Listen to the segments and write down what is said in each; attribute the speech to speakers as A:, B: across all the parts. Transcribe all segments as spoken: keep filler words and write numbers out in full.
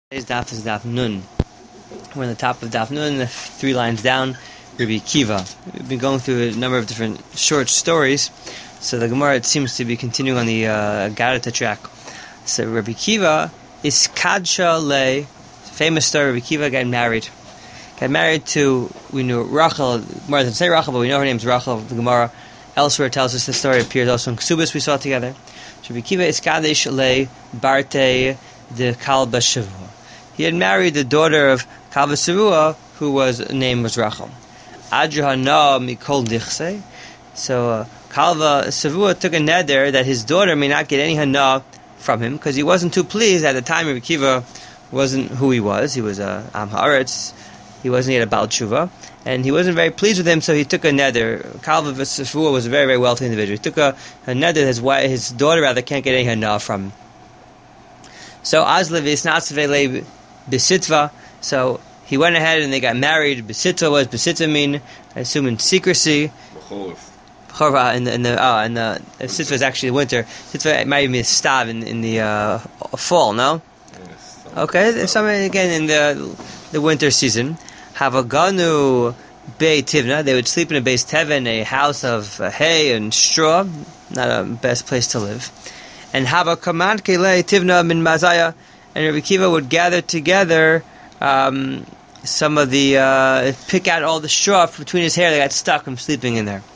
A: Today's daf is daf nun. We're on the top of daf nun, three lines down. Rabbi Akiva. We've been going through a number of different short stories, so the Gemara it seems to be continuing on the uh, Garata track. So Rabbi Akiva is Kadsha Le, famous story. Rabbi Akiva got married. Got married to, we knew Rachel. Gemara doesn't say Rachel, but we know her name's Rachel. The Gemara elsewhere tells us the story. It appears also in Ksubas we saw together. So Rabbi Akiva is Kadesh Le Barte de Kalba Shavua. He had married the daughter of Kalba Shavua, who was name was Rachel. Adjuhana Mikol Dichse. So uh, Kalba Shavua took a neder that his daughter may not get any hana from him because he wasn't too pleased at the time. Rabbi Akiva wasn't who he was. He was a Am Haaretz. He wasn't yet a Baal Tshuva, and he wasn't very pleased with him. So he took a neder. Kalba Shavua was a very very wealthy individual. He took a, a neder that his wife, his daughter rather can't get any hana from him. So Azlev is not Svele Besitva, so he went ahead and they got married. Besitva was Besitva mean, I assume in secrecy. Bechorva in the in the oh, and the Sitva is actually winter. Sitva might even be a stav in in the uh, fall. No, yes, okay. There's something again in the the winter season. Havaganu Bei Tivna. They would sleep in a Beis Teven, a house of uh, hay and straw. Not a best place to live. And Havakaman Kele Tivna min Mazaya. And Rabbi Akiva would gather together um, some of the, uh, pick out all the straw between his hair that got stuck from sleeping in there.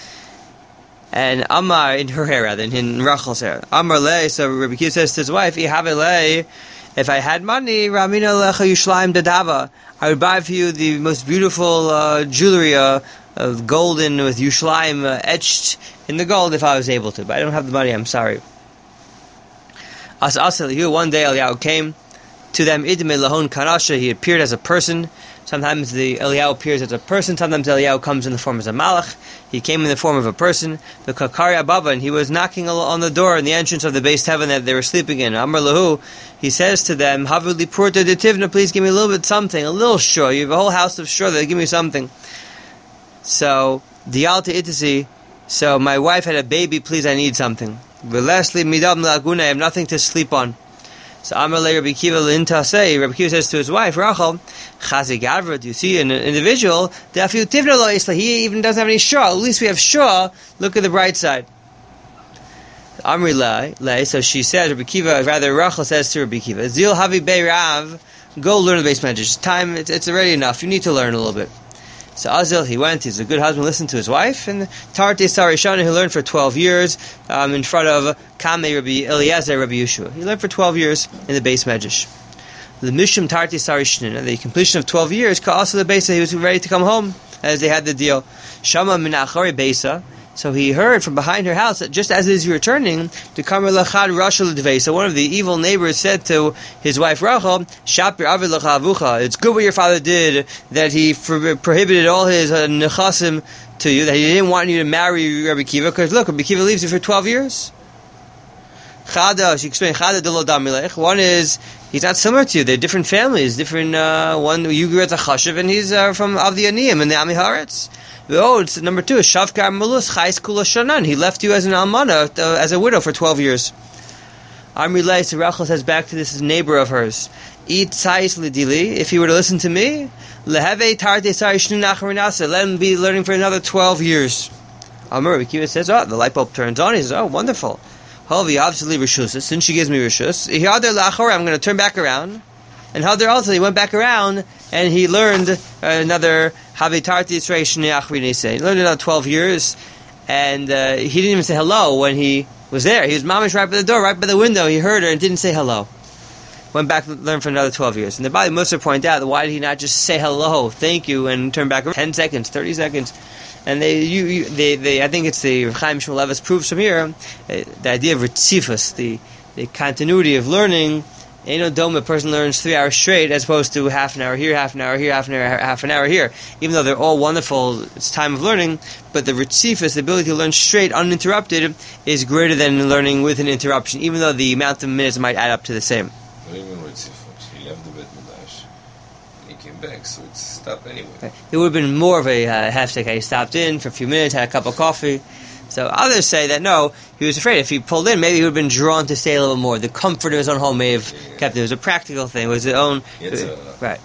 A: And Amar, in her hair rather, in Rachel's hair. Amar le, so Rabbi Akiva says to his wife, le, if I had money, Ramina lecha yushlayim dadava, I would buy for you the most beautiful uh, jewelry uh, of golden with yushlayim uh, etched in the gold if I was able to. But I don't have the money, I'm sorry. As Asalihu, one day Eliyahu came to them. Idme lahon kanasha. He appeared as a person. Sometimes the Eliyahu appears as a person. Sometimes Eliyahu comes in the form as a malach. He came in the form of a person. The kakari ababa, and he was knocking on the door in the entrance of the Beis Teven that they were sleeping in. Amar lahu, he says to them, Havu li purta de tivna, please give me a little bit something, a little straw. You have a whole house of straw. There, give me something. So dialta itasi. So my wife had a baby. Please, I need something. V'lesli midam laguna, I have nothing to sleep on. So Amar le Rabbi Akiva l'intase, Rabbi Akiva says to his wife, Rachel, Chazi Gavra, do you see an individual, Dafiu tivna lo isla, he even doesn't have any straw, at least we have straw, look at the bright side. Amri le, so she says, Rabbi Akiva, rather Rachel says to Rabbi Akiva, Zil havi bei Rav, go learn the base measures. It's time, it's, it's already enough, you need to learn a little bit. So Azil, he went, he's a good husband, listened to his wife, and Tarti Sarishana, he learned for twelve years um, in front of Kamei Rabbi Eliezer, Rabbi Yeshua. He learned for twelve years in the base medrash. The Mishum Tarti Sarishana, the completion of twelve years, also the base, he was ready to come home, as they had the deal. Shama min achari beisa, so he heard from behind her house that just as he was returning, to Kamer lachad Rachel l'dvei. So one of the evil neighbors said to his wife Rachel, Shapir avid l'chavucha. It's good what your father did, that he for, prohibited all his uh, nechasim to you, that he didn't want you to marry Rabbi Akiva, because look, Rabbi Akiva leaves you for twelve years. Chada, she explained, Chada de lo damilech. One is, he's not similar to you. They're different families, different, uh, one, you grew as a chashiv, and he's uh, from Avdi Aniyim, and the Ami Haaretz. Oh, it's number two. Shavkar Malus Chais Kula Shanan. He left you as an almana, uh, as a widow for twelve years. Amri Lai, so Rachel says back to this neighbor of hers, Eat Sais Lidili, if he were to listen to me, Leheve Tarte Sai Shnu Nacharinasa, let him be learning for another twelve years. Amr Rabbi Akiva says, oh, the light bulb turns on. He says, oh, wonderful. Hovi, obviously Rishus, since she gives me Rishus, I'm going to turn back around. And Hadar also, he went back around and he learned another Havitarti Yisrael Shnei Achri. He learned another twelve years, and uh, he didn't even say hello when he was there. He was mamish right by the door, right by the window. He heard her and didn't say hello. Went back and learned for another twelve years. And the Bali Musar point out, why did he not just say hello, thank you, and turn back around? ten seconds, thirty seconds. And they, you, you, they, they, I think it's the Chaim Shmulevis proves from here, uh, the idea of ritzifus, the, the continuity of learning. Ain't no dome, a person learns three hours straight as opposed to half an hour here, half an hour here, half an hour, half an hour here. Even though they're all wonderful, it's time of learning, but the ritzifus, the ability to learn straight, uninterrupted, is greater than learning with an interruption, even though the amount of minutes might add up to the same.
B: Not even ritzifus. He left the Bet Midrash, and he came back, so it stopped anyway.
A: It would have been more of a uh, hashtag. He stopped in for a few minutes, had a cup of coffee, So others say that no, he was afraid if he pulled in, maybe he would have been drawn to stay a little more. The comfort of his own home may have
B: Yeah, yeah.
A: kept it. It was a practical thing. It was his own...
B: It's a-
A: right.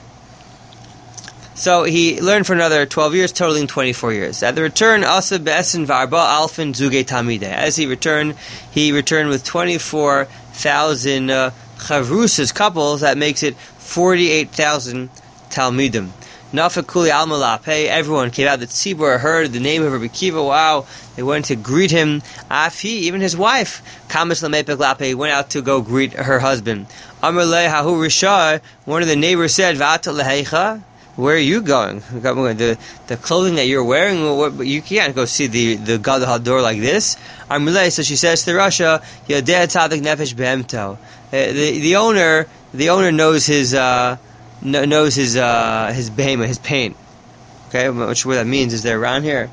A: So he learned for another twelve years, totaling twenty-four years. At the return, Asa be'esin v'arba alfin zuge tamide. As he returned, he returned with twenty-four thousand uh, chavrusas, couples. That makes it forty-eight thousand talmidim. Nafakuli al malape. Everyone came out. The tzibur heard the name of Rabbi Kiva. Wow! They went to greet him. Afi, even his wife, kamas lamepek lape, went out to go greet her husband. Amar le hahu rishah. One of the neighbors said, "Va'ata lehecha." Where are you going? The the clothing that you're wearing, what, you can't go see the the Gad Hador like this. Amrulay, so she says to Russia, Yadeh Tzadik Nefesh Behemto. The the owner the owner knows his uh, knows his uh, his behema, his pain. Okay, which what that means is they're around here.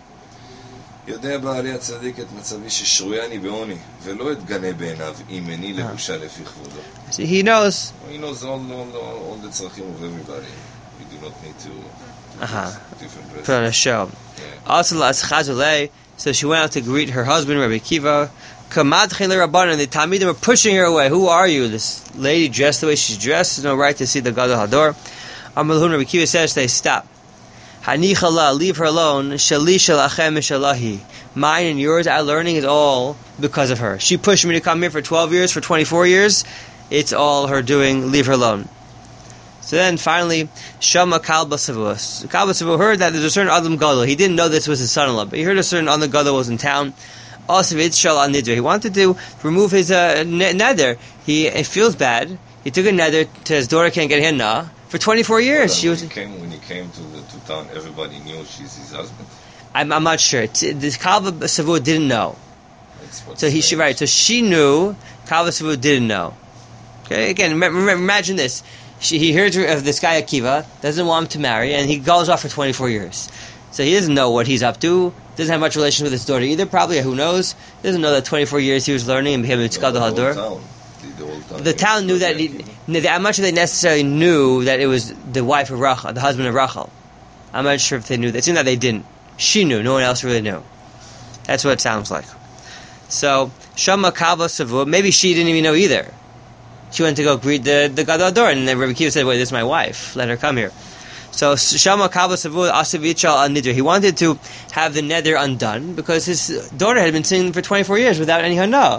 B: יודע בעלי הצדיק את מצבי ששרויני בעוני, ולא אתגנה בעיניו אם איני לבושה לפי כבודו.
A: So he knows.
B: He knows all, all, all, all the צרכים עוברים מבעלי. We do not need to, to
A: Uh-huh.
B: different dresses.
A: Put on a show.
B: Yeah.
A: Also, Chazulei, so she went out to greet her husband, Rabbi Kiva. Kamadchin Rabbanan, the Talmidim were pushing her away. Who are you? This lady dressed the way she's dressed. There's no right to see the Gadol Hador. Amalhun, Rabbi Kiva says, they stop. Hanichala, leave her alone. Shali shalachem shalahi. Mine and yours, our learning is all because of her. She pushed me to come here for twelve years, for twenty-four years. It's all her doing. Leave her alone. So then finally, Shama Kalba Savus. Kalba Savus heard that there's a certain Adam Gadol. He didn't know this was his son-in-law, but he heard a certain Adam Gadol was in town. Also, he wanted to remove his uh, nether. He it feels bad. He took a nether to his daughter can't get henna for twenty-four years.
B: Well,
A: she
B: when,
A: was.
B: he came, when he came to the to town, everybody knew she's his husband.
A: I'm, I'm not sure. T- This Kalba Savus didn't know.
B: That's what
A: So he she right. So she knew. Kalba Savus didn't know. Okay. Again, remember, imagine this. She, he hears of this guy Akiva, doesn't want him to marry, and he goes off for twenty-four years. So he doesn't know what he's up to. Doesn't have much relation with his daughter either. Probably, who knows? Doesn't know that twenty-four years he was learning and became a Tzkad
B: the whole
A: Hador.
B: town. The, the whole town.
A: The town knew that. He, I'm not sure they necessarily knew that it was the wife of Rachel, the husband of Rachel. I'm not sure if they knew that. It seemed that they didn't. She knew. No one else really knew. That's what it sounds like. So Shama Kava Savu. Maybe she didn't even know either. She went to go greet the the Gadol Hador, and then Rabbi Kiva said, "Wait, this is my wife. Let her come here." So Shama Kava Savu Asavichal al Nidr. He wanted to have the nether undone because his daughter had been singing for twenty-four years without any hana.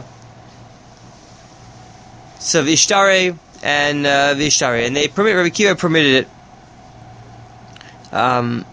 A: So Vishtare and uh, Vishtare, and they permit Rabbi Kiva permitted it. Um,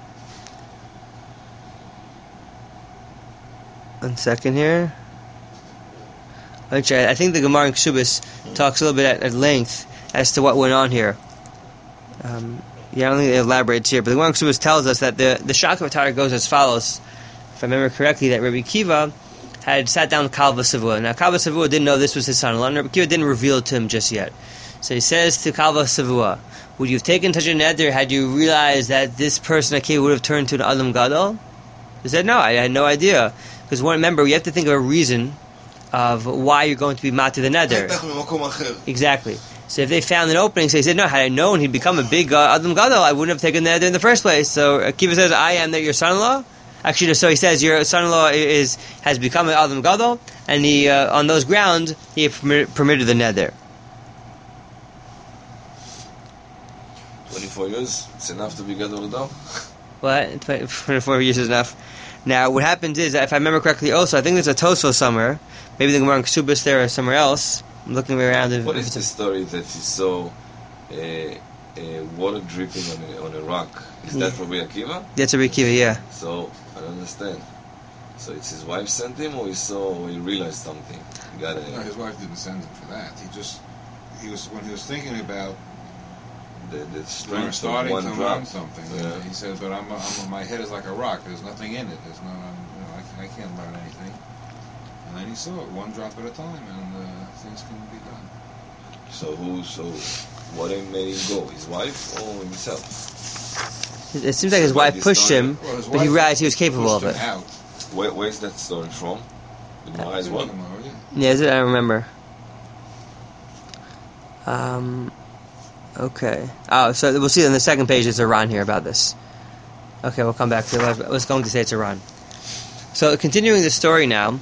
A: one second here. Which I, I think the Gemara in Ksubis talks a little bit at, at length as to what went on here. Um, yeah, I don't think it elaborates here, but the Gemara in Ksubis tells us that the the Shakav Torah goes as follows. If I remember correctly, that Rabbi Kiva had sat down with Kalba Savua. Now Kalba Savua didn't know this was his son-in-law, and Rabbi Kiva didn't reveal it to him just yet. So he says to Kalba Savua, "Would you have taken such a nether had you realized that this person Akiva would have turned to an Adam Gadol?" He said, "No, I had no idea." Because remember, you have to think of a reason of why you're going to be mat to the nether. Exactly. So if they found an opening, so he said, no, had I known he'd become a big uh, Adam Gadol, I wouldn't have taken the nether in the first place. So Akiva says, I am that your son-in-law. Actually, so he says, your son-in-law is has become an Adam Gadol, and he, uh, on those grounds, he permit, permitted the nether.
B: twenty-four years, it's enough to be Gadol Hador?
A: What? twenty-four years is enough. Now, what happens is, if I remember correctly also, I think there's a Tosfos somewhere, maybe the Gemara in Ksubis there or somewhere else. I'm looking around.
B: What is the story that you saw uh, uh, water dripping on a, on a rock? Is that Rabbi Akiva?
A: That's a Rabbi Akiva, yeah.
B: So, I don't understand. So it's his wife sent him, or he saw, or he realized something? He got a,
C: No, his wife didn't send him for that. He just, he was when he was thinking about
B: the, the
C: when
B: strength of
C: starting
B: one
C: to
B: drop.
C: learn something.
B: Yeah.
C: He says, "But I'm, I'm, my head is like a rock. There's nothing in it. There's no, I'm, you know, I, I can't learn anything." And then he saw it one drop at a time, and uh, things can be done.
B: So who? So what made him go? His wife or himself?
A: It seems like his
B: So
A: wife
B: this
A: pushed
B: story-
A: him,
C: Well, his
A: but he
C: wife
A: realized he was capable of
C: pushed
A: it.
C: him out.
B: Where, where's that story from? The Gemara as well.
A: Yeah, is it? I don't remember. Um, okay. Oh, so we'll see on the second page. There's a Ran here about this. Okay, we'll come back to it. I was going to say it's a Ran. So continuing the story now.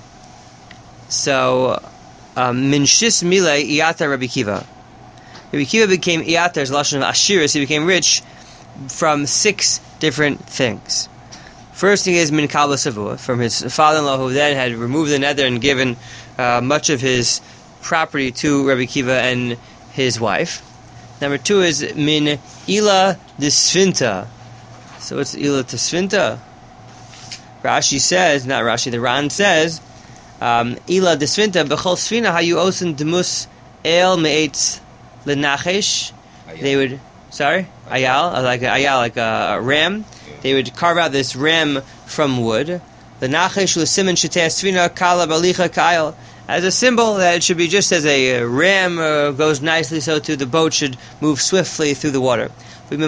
A: So, um, min shis milei iyata Rabbi Kiva. Rabbi Kiva became iyata, as lashon of ashiris. He became rich from six different things. First thing is min kabla savua, from his father-in-law, who then had removed the nether and given uh, much of his property to Rabbi Kiva and his wife. Number two is min ila desfinta. So what's ila desfinta? Rashi says, not Rashi, the Ran says, um, ila desfinta b'chol sfina hayu osen demus el me'etz lenachesh. They would, sorry, ayal, like a ayal, like a, a ram. They would carve out this ram from wood. Lenachesh l'simen shetei sfina kala balicha ka'ayal. As a symbol that it should be just as a ram uh, goes nicely, so too the boat should move swiftly through the water. And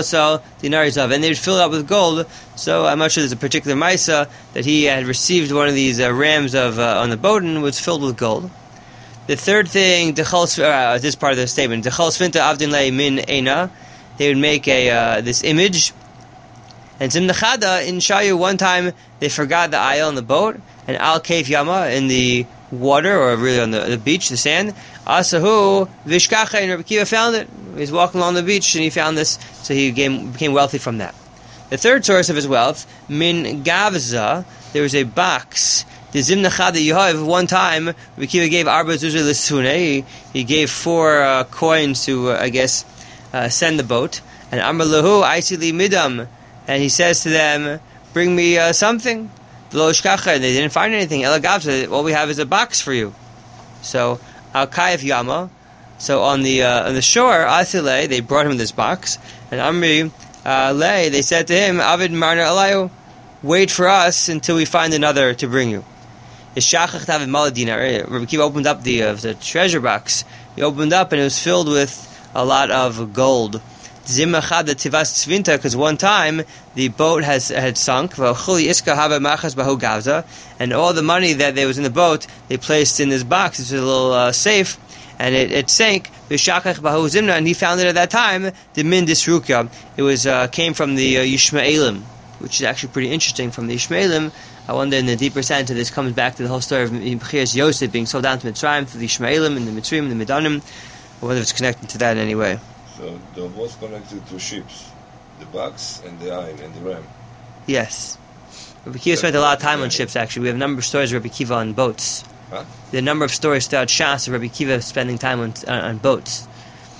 A: they would fill it up with gold. So I'm not sure there's a particular Maisa that he had received one of these uh, rams of uh, on the boat and was filled with gold. The third thing, uh, this part of the statement, min eina, they would make a uh, this image. And Zimnachada in Shayu, one time they forgot the ayah on the boat, and Al Kaif Yama in the water, or really on the, the beach, the sand. Asahu Vishkacha, and Rabbi Kiva found it. He was walking along the beach and he found this, so he became, became wealthy from that. The third source of his wealth, Min Gavza, there was a box. The Zimnachada Yehav, one time, Rabbi Kiva gave Arba Zuzah L'Sune, he gave four uh, coins to, uh, I guess, uh, send the boat. And Amar Lahu, Aisi Li Midam, and he says to them, bring me uh, something. And they didn't find anything. Ela Gavza, all we have is a box for you. So, Al Kaif Yama, so on the uh, on the shore, Asile, they brought him this box. And Amri uh, Le, they said to him, Avid Marna Alayu, wait for us until we find another to bring you. Rabbi Kiva opened up the, uh, the treasure box. He opened up and it was filled with a lot of gold. Because one time the boat has had sunk, and all the money that there was in the boat they placed in this box. This was a little uh, safe, and it, it sank. And he found it at that time. The min disrukya. It was uh, came from the uh, Yishmaelim, which is actually pretty interesting. From the Yishmaelim, I wonder in the deeper sense of this comes back to the whole story of B'chias Yosef being sold down to Mitzrayim through the Yishmaelim and the Mitzrayim and the Midanim. I wonder if it's connected to that in any way.
B: So they're both connected to ships, the box and the eye and the ram.
A: Yes. Rabbi Kiva spent a lot of time on ships, actually. We have a number of stories of Rabbi Kiva on boats.
B: Huh?
A: There are a number of stories throughout Shas of Rabbi Kiva spending time on, on, on boats.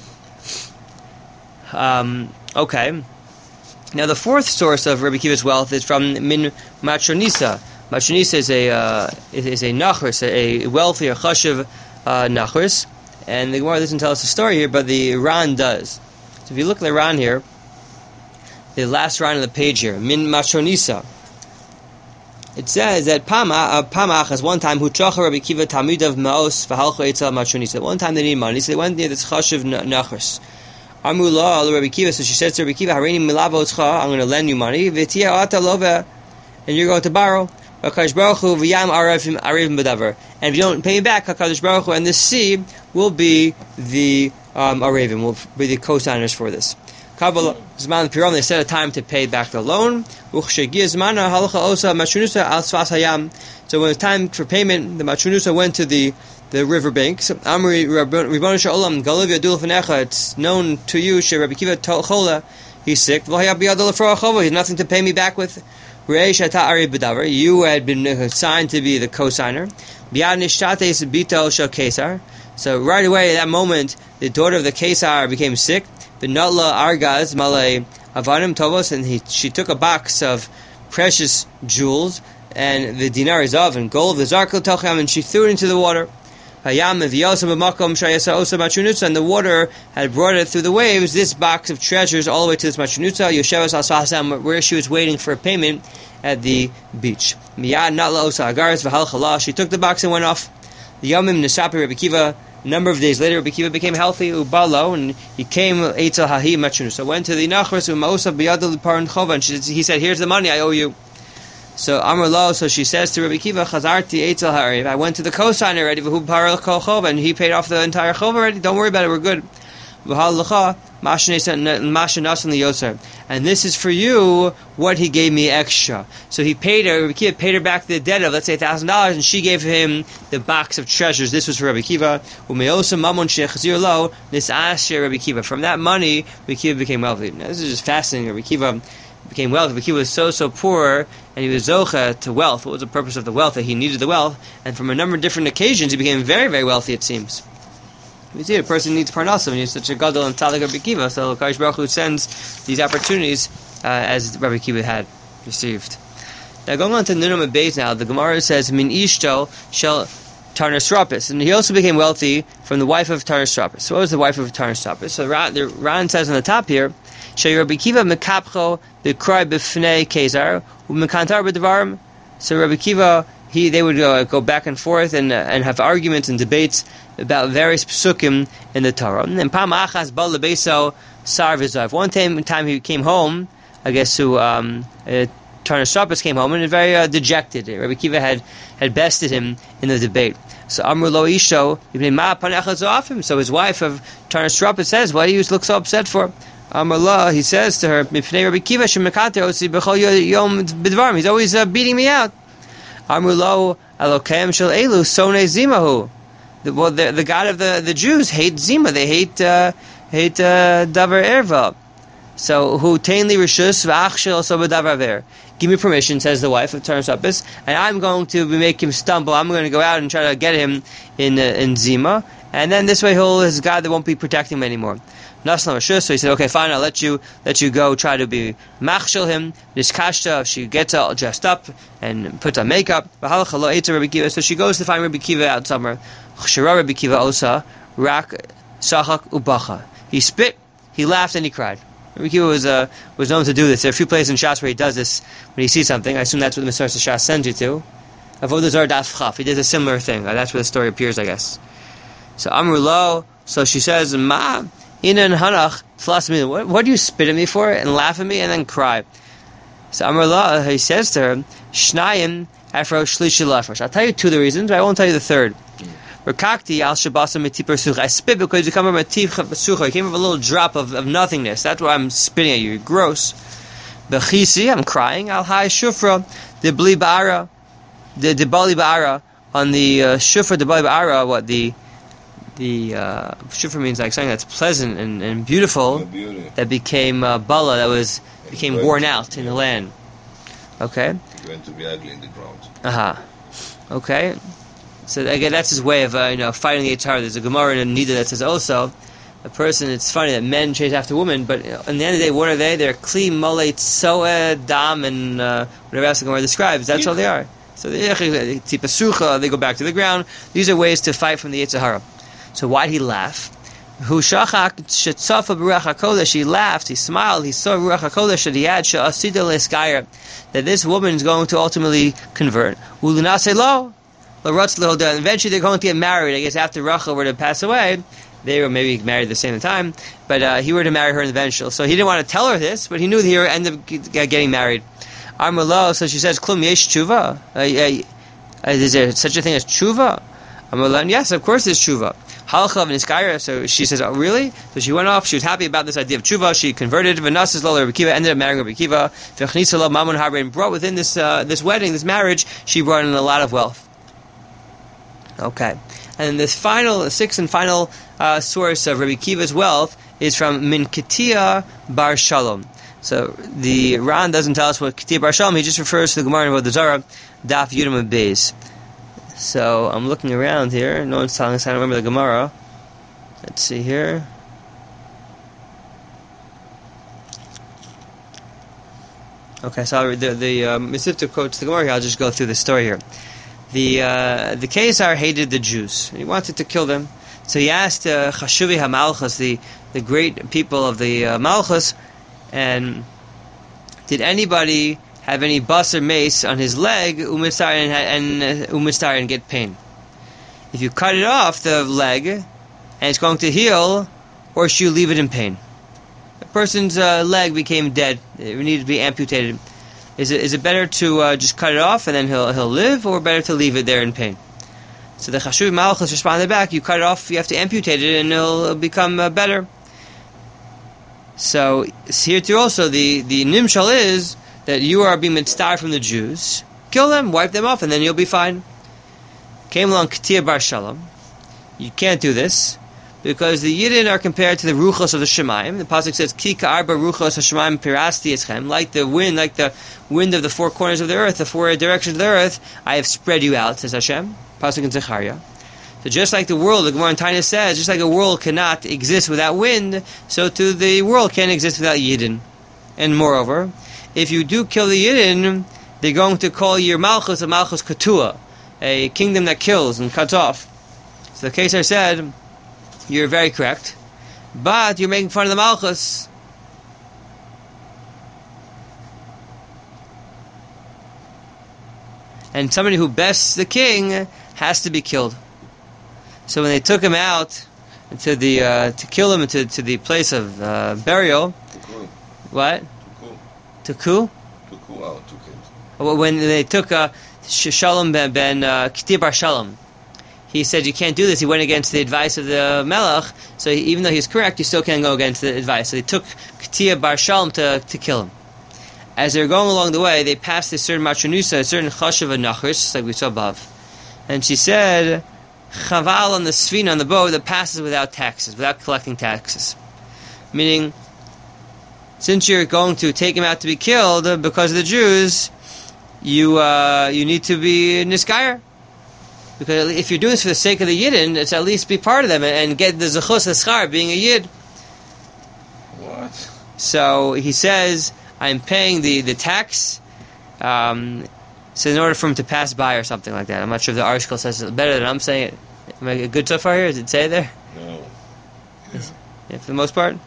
A: Um, okay. Now the fourth source of Rabbi Kiva's wealth is from Min Matronisa. Matronisa is a uh, is a nachris, a wealthy or chashiv uh, nachris. And the Gemara doesn't tell us the story here, but the Ran does. So if you look at the Ran here, the last line of the page here, Min Matronisa, it says that Pama, uh, Pamach, as one time, Hutracha Rabbi Kiva Talmid of Maos V'halcho Eitzel Matronisa. One time they needed money, so they went near this chashiv nachris. Amrullah, Rabbi Kiva, so she said to Rabbi Kiva, Hareini milavo tzcha, I'm going to lend you money, V'tia ata lova, and you're going to borrow. HaKadosh Baruch Hu v'yam arevim arevim b'davar. And if you don't pay me back, HaKadosh Baruch Hu and the sea will be the um, arevim, will be the co-signers for this. Kabbalah Zman Piram, they set a time to pay back the loan. Uchshegi Zmana halacha osa machunusa al sfas hayam. So when it was time for payment, the machunusa went to the the river banks. Amri Ribbon Shalom Galav Yadul Fanecha. It's known to you, She Rabbi Kiva Chola. He's sick. He has nothing to pay me back with. You had been assigned to be the co-signer. So right away, at that moment, the daughter of the Kesar became sick. The Natla Argaz Malay Avanim Tovos, and he, she took a box of precious jewels and the dinars of and gold, the Zarkal Tocham, and she threw it into the water. And the water had brought it through the waves, this box of treasures, all the way to this Machunutza, Yoshevas Asasam, where she was waiting for a payment at the beach. She took the box and went off. The Yomim Nesapi Rabbi Kiva, a number of days later, Rabbi Kiva became healthy, Ubalo, and he came Eitzel Hahi Machunutza, went to the Nachras, Umaosa Biyadal Paran Chova, and he said, here's the money I owe you. So Amar Lo, so she says to Rabbi Kiva, Chazarti Eitzel Hariv, I went to the co-signer already, and he paid off the entire chov already. Don't worry about it, we're good. And this is for you what he gave me extra. So he paid her, Rabbi Kiva paid her back the debt of, let's say, one thousand dollars, and she gave him the box of treasures. This was for Rabbi Kiva. From that money, Rabbi Kiva became wealthy. Now, this is just fascinating. Rabbi Kiva became wealthy. Rabbi Kiva was so, so poor, and he was zocha to wealth. What was the purpose of the wealth? That he needed the wealth, and from a number of different occasions, he became very, very wealthy, it seems. We see a person needs parnasa when he's such a gadol and tzaddik Rabbi Kiva, so Kadosh Baruch Hu sends these opportunities uh, as Rabbi Kiva had received. Now going on to Nunam Beis now, the Gemara says, Min ishto shel Tarnasrapis, and he also became wealthy from the wife of Tarnasrapis. So what was the wife of Tarnasrapis? So Ran, the, Ran says on the top here, Shei Rabbi Kiva mekapcho b'krai b'fnei Kezar u'mekantar b'dvarim. So Rabbi Kiva, he they would go, go back and forth and uh, and have arguments and debates about various psukim in the Torah. And Pam Achas Bal Lebeso Sar V'Zav. One time, time he came home, I guess who um, uh, Tarnasrapis came home and was very uh, dejected. Rabbi Kiva had, had bested him in the debate. So Amr Lo Isho, so his wife of Tarnasrapis says, "Why do you look so upset for?" Amr Lo, he says to her, He's always uh, beating me out. Amr Lo Alokem Shel Elu Sone Zimahu. The, well, the, the God of the, the Jews hate Zima. They hate uh, hate uh, Davar Erva. So who tainli rishus v'achshel so b'davar ver. Give me permission, says the wife of Tarnasrapis, and I'm going to make him stumble. I'm going to go out and try to get him in uh, in Zima, and then this way he'll his God that won't be protecting him anymore. Naslam rishus. So he said, okay, fine, I'll let you let you go try to be machshel him. This kashta, she gets all dressed up and puts on makeup. So she goes to find Rabbi Kiva out somewhere. Rabbi Kiva osa rak sachak ubacha. He spit, he laughed, and he cried. Rabbi Kiva was uh, was known to do this. There are a few places in Shas where he does this when he sees something. I assume that's what the Mesorah Shas sends you to. Avodah Zarah Daf Chaf. He did a similar thing. Uh, that's where the story appears, I guess. So Amru Lo. So she says, Ma inan hanach tlasmin. What what do you spit at me for and laugh at me and then cry? So Amru Lo, he says to her, Shnayim afro shlishi lafrosh. I'll tell you two of the reasons, but I won't tell you the third. Rakakti al shabasa mitipar sucha. I spit because you come from a tifcha sucha. You came from a little drop of, of nothingness. That's why I'm spitting at you. You're gross. Bechisi, I'm crying. Al hai shufra the bli ba'ara, the the bali ba'ara on the uh, shufra the bali ba'ara. What the the uh, shufra means like something that's pleasant and, and beautiful that became uh, bala, that was became worn out in the land. Okay.
B: It's going to be ugly in the ground.
A: Aha. Uh-huh. Okay. So again, that's his way of uh, you know fighting the Yetzer Hara. There's a Gemara in Nida that says also, a person. It's funny that men chase after women, but you know, in the end of the day, what are they? They're kli molei tzoeh dam and uh, whatever else the Gemara describes. That's all they are. So they tipasucha, they go back to the ground. These are ways to fight from the Yetzer Hara. So why did he laugh? Hu shachak shetzafa b'ruach hakodesh. He laughed. He smiled. He saw ruach hakodesh that he had she'asida le'skayra, that this woman is going to ultimately convert. Ulinase lo. Eventually they're going to get married. I guess after Rachel were to pass away, they were maybe married at the same time, but uh, he were to marry her eventually. So he didn't want to tell her this, but he knew that he would end up getting married. Amrullah, so she says, Klum yesh tshuva? Uh, uh, is there such a thing as tshuva? Amrullah, yes, of course there's tshuva. Halchav and Iskayra, so she says, oh really? So she went off, she was happy about this idea of tshuva, she converted, Vanasas Lola Rabbi Kiva, ended up marrying Rabbi Kiva, V'chnisa Lo Mamun Harbe, and brought within this, uh, this wedding, this marriage, she brought in a lot of wealth. Okay, and this final, the sixth and final uh, source of Rabbi Kiva's wealth is from Min Ketia Bar Shalom. So the Ran doesn't tell us what Ketia Bar Shalom, he just refers to the Gemara of Avodah Zarah, Daf Yudam Beis. So I'm looking around here, no one's telling us, I don't remember the Gemara. Let's see here. Okay, so the, the um, Mesivta quotes the Gemara here, I'll just go through the story here. The uh, the Kesar hated the Jews. He wanted to kill them. So he asked uh, Chashuvi HaMalchus, the, the great people of the uh, Malchus, and did anybody have any bus or mace on his leg, umistar and, and uh, umistar and get pain? If you cut it off, the leg, and it's going to heal, or should you leave it in pain? The person's uh, leg became dead. It needed to be amputated. Is it is it better to uh, just cut it off and then he'll he'll live, or better to leave it there in pain? So the Chashuv Malchus responded back, you cut it off, you have to amputate it, and it'll, it'll become uh, better. So here too also the, the nimshal is that you are being mitzvah from the Jews. Kill them, wipe them off, and then you'll be fine. Came along Ketia Bar Shalom. You can't do this because the Yidden are compared to the ruchos of the Shemaim. The pasuk says, "Ki ka'arba ruchos hashemaim pirasti eschem." Like the wind, like the wind of the four corners of the earth, the four directions of the earth, I have spread you out, says Hashem. Pasuk in Zechariah. So just like the world, the Gemara in Taina says, just like a world cannot exist without wind, so too the world can't exist without Yidden. And moreover, if you do kill the Yidden, they're going to call your Malchus a Malchus Katua, a kingdom that kills and cuts off. So the Kesar said, you're very correct, but you're making fun of the Malchus. And somebody who bests the king has to be killed. So when they took him out to the uh, to kill him to to the place of uh, burial,
B: Tuku.
A: what?
B: Tuku.
A: Tuku?
B: Tuku out, took it.
A: Well, when they took uh, Shalom ben, ben uh, Ketia Bar Shalom, he said you can't do this. He went against the advice of the Melech. So he, even though he's correct, you still can't go against the advice. So they took Ketia Bar Shalom to to kill him. As they were going along the way, they passed a certain Matronusa, a certain Chashav Nachris, like we saw above, and she said, Chaval on the Sfina, on the boat, that passes without taxes, without collecting taxes. Meaning, since you're going to take him out to be killed because of the Jews, you uh, you need to be niskayer. Because if you're doing this for the sake of the Yidden, it's at least be part of them and get the zechus eschar being a Yid.
B: What?
A: So he says, I'm paying the, the tax, um, so in order for him to pass by or something like that. I'm not sure if the article says it better than I'm saying it. Am I good so far here? Does it say it there?
B: No.
C: Yeah.
A: Yeah, for the most part.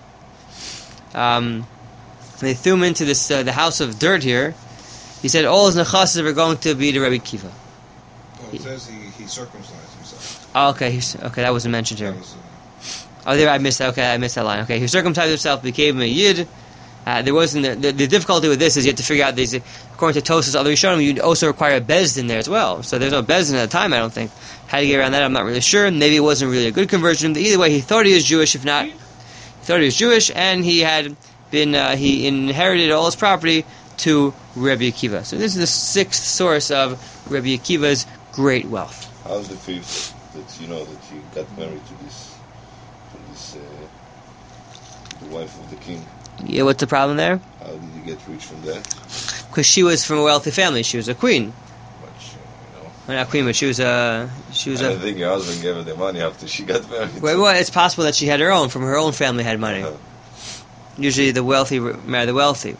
A: Um, they threw him into this uh, the house of dirt here. He said all his nechasses were going to be to Rabbi Kiva.
C: Well, it says he, he circumcised himself.
A: Oh, okay, he's, okay, that wasn't mentioned here.
C: That was, uh,
A: Oh, there I missed that. Okay, I missed that line. Okay, he circumcised himself, became a Yid. Uh, there wasn't the, the, the difficulty with this is you have to figure out these. According to Tosas, other Rishonim, you'd also require a bezdin there as well. So there's no bezdin at the time. I don't think. How to get around that, I'm not really sure. Maybe it wasn't really a good conversion. Either way, he thought he was Jewish. If not, he thought he was Jewish, and he had been uh, he inherited all his property to Rabbi Akiva. So this is the sixth source of Rabbi Akiva's great wealth.
B: How's the fifth that you know that he got married to this to this uh, the wife of the king?
A: Yeah, what's the problem there?
B: How did he get rich from that?
A: Because she was from a wealthy family. She was a queen.
B: Much, uh, you know.
A: Well, not queen, but she was a she was
B: I
A: a.
B: don't think your husband gave her the money after she got married.
A: Well, well, it's possible that she had her own from her own family had money.
B: Uh-huh.
A: Usually, the wealthy marry the wealthy.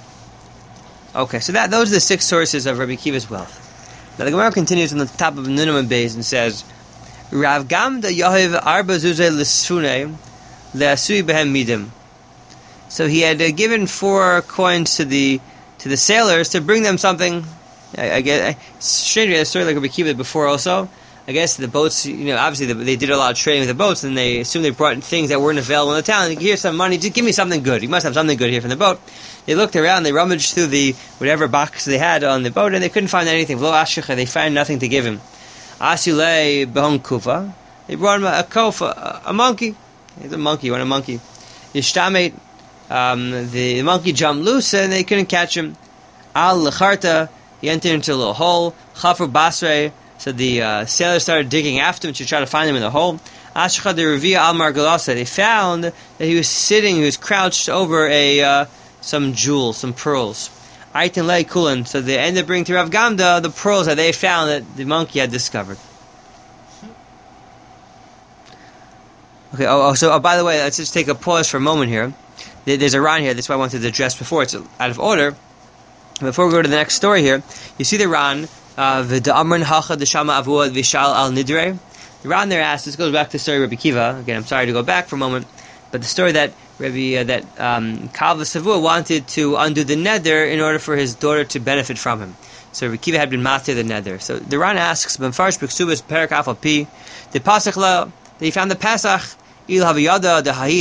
A: Okay, so that those are the six sources of Rabbi Akiva's wealth. Now the Gemara continues on the top of Nunam Beis and says, "Rav Gamda Yahiv Arba Zuzei L'Sfune Le'asui Behem Midim." So he had uh, given four coins to the to the sailors to bring them something. I, I guess it's strange. We had a story like Rabbi Akiva before also. I guess the boats, you know, obviously the, they did a lot of trading with the boats, and they assumed they brought things that weren't available in the town. Here's some money. Just give me something good. You must have something good here from the boat. They looked around. They rummaged through the whatever box they had on the boat, and they couldn't find anything. V'lo ashicha, they found nothing to give him. Asilei behon kufa. They brought him a, a kofa, a, a monkey. He's a monkey. You want a monkey? Yishtamet. Um, the, the monkey jumped loose, and they couldn't catch him. Al lecharta. He entered into a little hole. Chafur basre. So the uh, sailors started digging after him to try to find him in the hole. Ashcha de Revia al Margalasa. They found that he was sitting, he was crouched over a uh, some jewels, some pearls. Aitin lei kulan. So they ended up bringing to Rav Gamda the pearls that they found that the monkey had discovered. Okay. Oh, oh so oh, by the way, let's just take a pause for a moment here. There's a Ran here. That's why I wanted to address before. It's out of order. Before we go to the next story here, you see the Ran. The Amran Hacha the Shama Avua Vishal al Nidre. The Ran there asks. This goes back to the story of Rabbi Kiva. Again, I'm sorry to go back for a moment, but the story that Rabbi uh, that um, Kalva Savua wanted to undo the neder in order for his daughter to benefit from him. So Rabbi Kiva had been matir the neder. So the Ran asks, "Ben Farsh B'Ksubas Perak Afal Pi." The Pasach La. They found the Pesach Had you known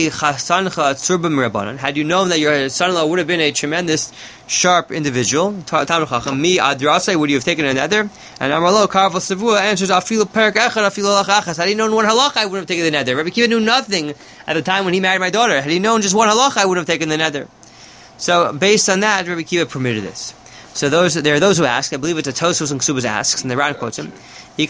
A: that your son-in-law would have been a tremendous, sharp individual, me adrasai, would you have taken a nether? And Amarlo Karval Savua answers, Afilu Perak Echad, Afilu Lachachas. Had he known one halacha, I would have taken the nether. Rabbi Kiva knew nothing at the time when he married my daughter. Had he known just one halacha, I would have taken the nether. So, based on that, Rabbi Kiva permitted this. So those there are those who ask, I believe it's a Tosfos and Ksubas asks, and the Ran quotes him,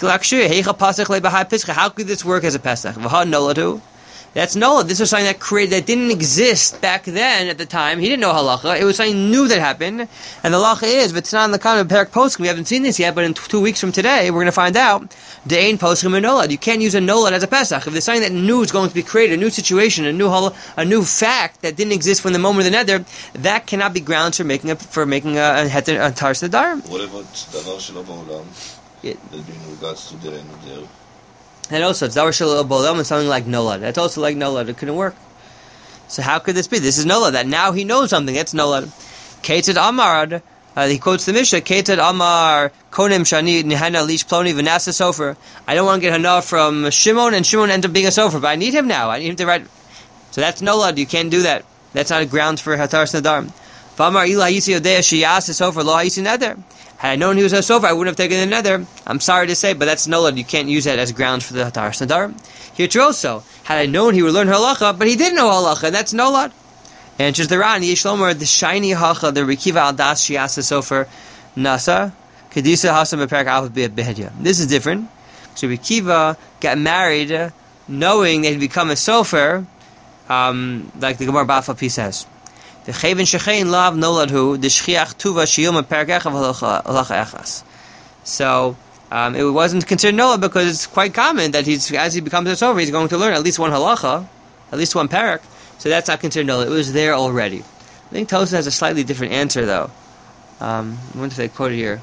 A: how could this work as a Pesach? That's no. This was something that created that didn't exist back then at the time. He didn't know halacha. It was something new that happened, and the halacha is, but it's not in the kind of Perak Poskim. We haven't seen this yet, but in t- two weeks from today, we're going to find out. De'ain Poskim and Nolad. You can't use a Nolad as a Pesach. If there's something that new is going to be created, a new situation, a new hal- a new fact that didn't exist from the moment of the nether, that cannot be grounds for making a for making a, a heter a Taras Nadar.
B: What about davar shelo ba'olam? In regards to the nether.
A: And also, it's Davar Shel Bolam and something like Nolad. That's also like Nolad. It couldn't work. So how could this be? This is Nolad. That now he knows something. That's Nolad. Ketzad Amar, uh, he quotes the Mishnah, Ketzad Amar, Konim Shani, Nihana Lish Ploni, Vanasa Sofer. I don't want to get Hana from Shimon, and Shimon ends up being a Sofer, but I need him now. I need him to write. So that's Nolad. You can't do that. That's not a ground for Hataras Nadar. V'amar Ila Yisi Yodea Shiyas Sofer, Lo Yisi Neder. Had I known he was a sofer, I wouldn't have taken the nether. I'm sorry to say, but that's nolad. You can't use that as grounds for the Hataras Nadar. Here too also, had I known he would learn halacha, but he didn't know halacha, that's nolad. And just the Ran, Yishlomer, the shiny halacha, the Rekiva al das shiyasa sofer nasa, kedisa hasam beperak alpha behedya. This is different. So Rekiva got married knowing that he'd become a sofer, um, like the Gemara Bafa Pi says. The Chaven Shechein Lav Noladhu, the Shchiach Tuva Shiyom Perkechav Halacha Echas. So, um, it wasn't considered Nolad because it's quite common that he's, as he becomes a sofer, he's going to learn at least one halacha, at least one parak. So that's not considered Nolad. It was there already. I think Tosfos has a slightly different answer though. Um, I wonder if they quote it here.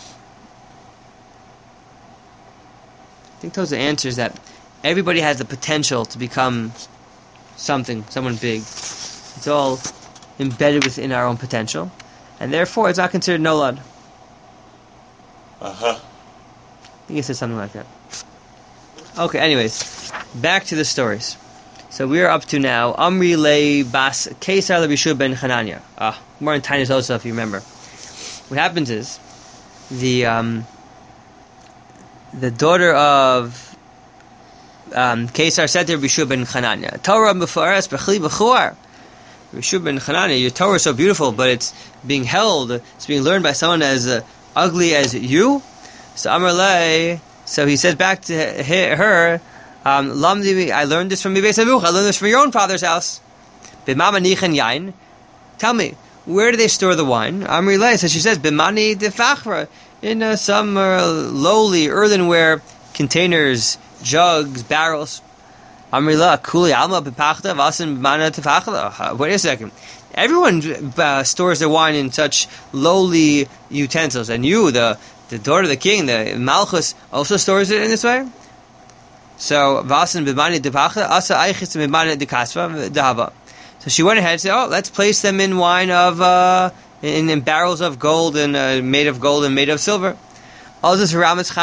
A: I think Tosfos answers that everybody has the potential to become something, someone big. It's all embedded within our own potential, and therefore it's not considered nolad.
B: Uh-huh.
A: I think it says something like that. Okay, anyways, back to the stories. So we are up to now Amri le bas Kesar le Bishur ben Hanania. Ah, more in Tainis also, if you remember. What happens is the um, the daughter of um, Kesar said to Bishur ben Hanania, Torah mefaras b'chli b'chuar. Bishur ben Hanania, your Torah is so beautiful, but it's being held, it's being learned by someone as uh, ugly as you. So Amar le, so he said back to her, um, Lamdi, I learned this from Beis Avuch, I learned this from your own father's house. B'mama nichen yain. Tell me, where do they store the wine? Amri le, so she says, B'mani defachra, in uh, some uh, lowly earthenware containers, jugs, barrels. Amrila kuli alma bepachta vasin b'mana tefachla. Wait a second. Everyone uh, stores their wine in such lowly utensils, and you, the the daughter of the king, the Malchus, also stores it in this way. So vasin b'mana tefachla asa aichis b'mana dekasva dehava. So she went ahead and said, "Oh, let's place them in wine of uh, in, in barrels of gold and uh, made of gold and made of silver." So he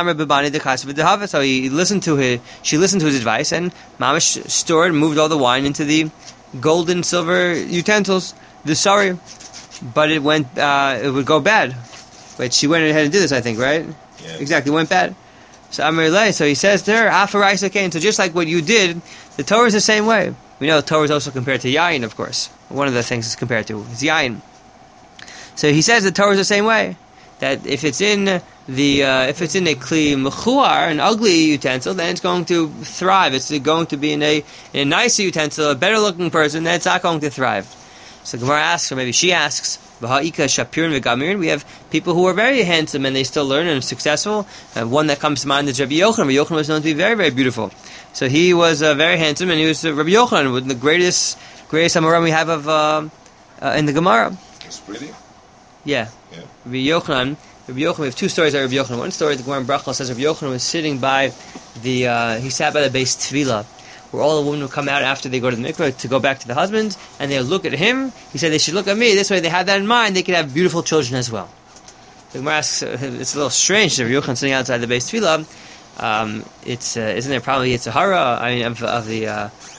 A: listened to his, she listened to his advice, and Mamash stored, moved all the wine into the gold and silver utensils, the sorry, but it went, uh, it would go bad. Wait, she went ahead and did this, I think, right?
B: Yeah.
A: Exactly, it went bad. So Amir Lei, so he says to her, Afaraisa Kain, so just like what you did, the Torah is the same way. We know the Torah is also compared to Yain, of course. One of the things it's compared to is Yain. So he says the Torah is the same way. That if it's in the uh, if it's in a kli mechuar, an ugly utensil, then it's going to thrive. It's going to be in a in a nicer utensil, a better looking person, then it's not going to thrive. So Gemara asks, or maybe she asks, V'ha'ika shapirin v'gamirin. We have people who are very handsome and they still learn and are successful. Uh, one that comes to mind is Rabbi Yochanan. Rabbi Yochanan was known to be very, very beautiful. So he was uh, very handsome, and he was uh, Rabbi Yochanan, with the greatest greatest Amoram we have of uh, uh, in the Gemara.
B: It's pretty.
A: Yeah.
B: Yeah.
A: Rabbi Yochanan, Rabbi Yochanan, we have two stories about Rabbi Yochanan. One story, the Gemara in Brachos says Rabbi Yochanan was sitting by the, uh, he sat by the base Tvila, where all the women would come out after they go to the mikveh to go back to the husband, and they would look at him. He said they should look at me. This way they have that in mind, they could have beautiful children as well. The Gemara asks, uh, it's a little strange, Rabbi Yochanan sitting outside the base Tvila. Um, it's, uh, isn't there probably it's a hara, I mean, of, of the, uh,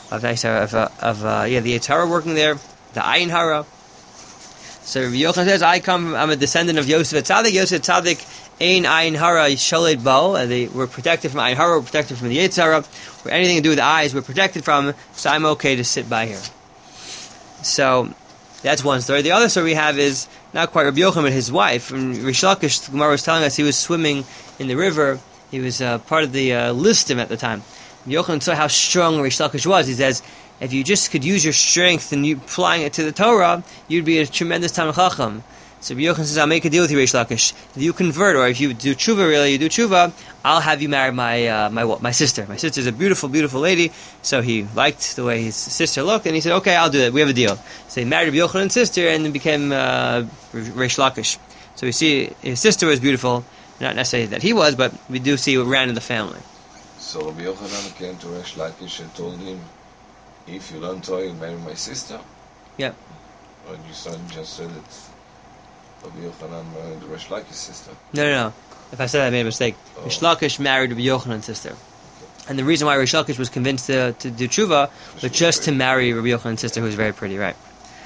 A: of of, uh, of uh, yeah the Yetzer Hara working there, the Ayin Hara. So Rabbi Yochanan says, I come, I'm a descendant of Yosef Tzaddik. Yosef Tzaddik, Ein Ayin Hara Sholed Bo, and they were protected from Ayin Hara, were protected from the Yetzer Hara, where anything to do with the eyes we're protected from, so I'm okay to sit by here. So, that's one story. The other story we have is, not quite Rabbi Yochanan, but his wife. And Rish Lakish, the Gemara was telling us, he was swimming in the river, he was uh, part of the uh, listim at the time. Rabbi Yochanan saw how strong Rish Lakish was. He says, if you just could use your strength and you applying it to the Torah, you'd be a tremendous Talmid Chacham. So Rabbi Yochanan says, I'll make a deal with you, Rish Lakish. If you convert, or if you do tshuva, really, you do tshuva, I'll have you marry my uh, my my sister. My sister's a beautiful, beautiful lady. So he liked the way his sister looked, and he said, okay, I'll do it. We have a deal. So he married Rabbi Yochanan's sister, and then became uh, Rish Lakish. So we see his sister was beautiful, not necessarily that he was, but we do see what ran in the family.
B: So Rabbi Yochanan came to Rish Lakish and told him, if you learn Torah, you marry my sister?
A: Yeah.
B: Or you son just said it. Rabbi Yochanan married Rish Lakish's sister.
A: No, no, no. If I said that, I made a mistake.
B: Oh.
A: Rish Lakish married Rabbi Yochanan's sister. And the reason why Rish Lakish was convinced to, to do tshuva was just to marry Rabbi Yochanan's sister, who was very pretty, right?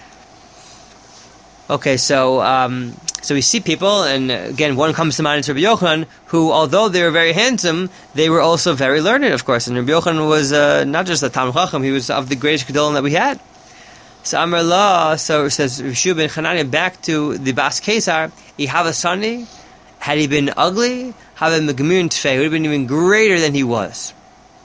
A: Okay, so um, so we see people, and again, one comes to mind is Rabbi Yochanan, who, although they were very handsome, they were also very learned, of course. And Rabbi Yochanan was uh, not just a Talmid Chacham, he was of the greatest Gedolim that we had. So Amar La, so it says, Rishu ben Chananya, back to the Bas Kesar, Ihavasani, had he been ugly, have a Megamir Tfei, would have been even greater than he was.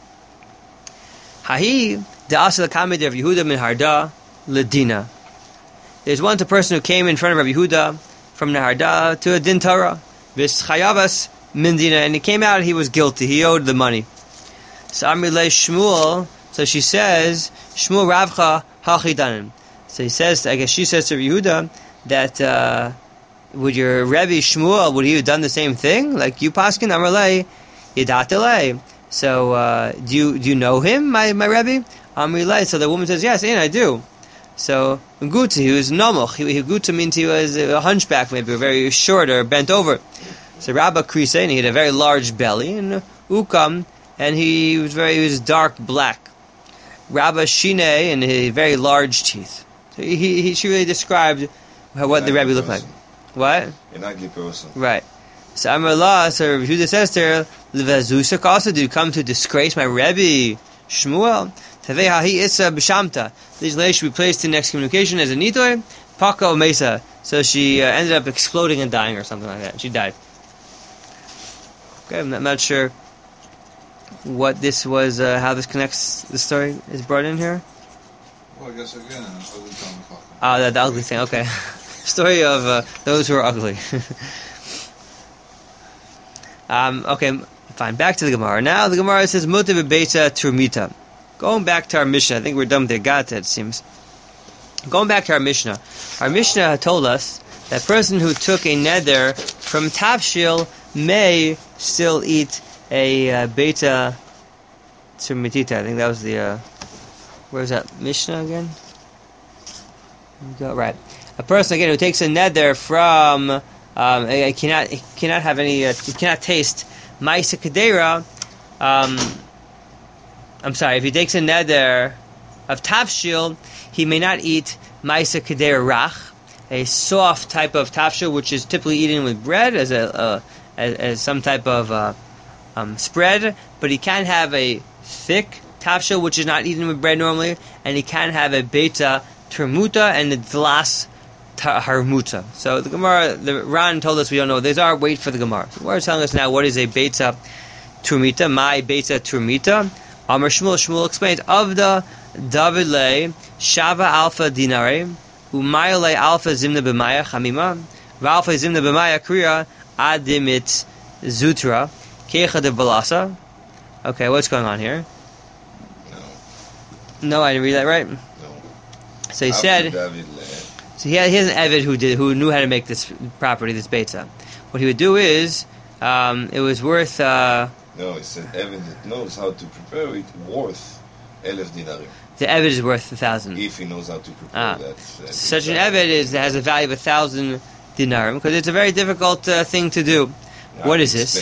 A: Hahi, the Asal Kamid of Yehuda min Harda, Ledina. There's once a person who came in front of Rabbi Yehuda from Naharda to a din Torah, V'schayavas min dina, and he came out, he was guilty, he owed the money. So Amri Le Shmuel, so she says, Shmuel Ravcha Hachidanim. So he says, I guess she says to Rabbi Yehuda that uh, would your Rebbe Shmuel, would he have done the same thing? Like you paskin Amar Le Yidatele. So uh, do you do you know him, my my Rebbe? Amri Le. So the woman says, yes, and I do. So Guta, he was nomoch. He, he Guta means he was a hunchback, maybe, or very short or bent over. So Rabba Krise, and he had a very large belly, and Ukam, and he was very he was dark black. Rabba Shine, and he very large teeth. So he, he she really described how, what the Rebbe looked like. What?
B: An ugly person.
A: Right. So Amar La, so Yehuda says to her, Levazusak also, did you come to disgrace my Rebbe Shmuel? Tavei hahi isa b'shamta. These ladies should be placed in excommunication as a nitoy, paka o mesa. So she uh, ended up exploding and dying or something like that. She died. Okay, I'm not, I'm not sure what this was, uh, how this connects, the story is brought in here.
C: Well, I guess again, an ugly Talmid Chacham.
A: Ah, the, the ugly thing, okay. Story of uh, those who are ugly. um, okay, fine. Back to the Gemara. Now the Gemara says, Muta b'beita trumita. Going back to our Mishnah, I think we're done with the Gata, it seems. Going back to our Mishnah. Our Mishnah told us that person who took a nether from Tavshil may still eat a uh, beta trumitita. I think that was the, uh, where's that Mishnah again? Go, right. A person, again, who takes a nether from, um, it cannot, it cannot have any, uh, it cannot taste Maisa Kedera, um, I'm sorry, if he takes a nether of tafshil, he may not eat Maisa Kedera Rach, a soft type of tafshil, which is typically eaten with bread as a uh, as, as some type of uh, um, spread, but he can have a thick tafshil, which is not eaten with bread normally, and he can have a beta termuta and the dlas harmuta. So the Gemara, the Ran told us we don't know. There's our wait for the Gemara. So we're telling us now what is a beta termita, my beta termita. Amar Shmuel, Shmuel explains, Avda David Le Shava Alpha Dinare Umayale Alpha Zimna B'maya Chamima V'Alpha Zimna B'maya Kriya Adimit Zutra Kecha de Balasa. Okay, what's going on here?
B: No.
A: No, I didn't read that right.
B: No.
A: So he
B: After
A: said,
B: David Le.
A: so he, had, he has an Evid who did who knew how to make this property, this beta. What he would do is, um, it was worth. Uh,
B: No, he said Evid that knows how to prepare it worth elef dinarim.
A: the Evid is worth a thousand.
B: If he knows how to prepare
A: Ah.
B: that. Uh,
A: Such an Evid is has a value of a thousand dinarim because it's a very difficult uh, thing to do.
B: Now
A: What
B: I
A: is this?
B: explain.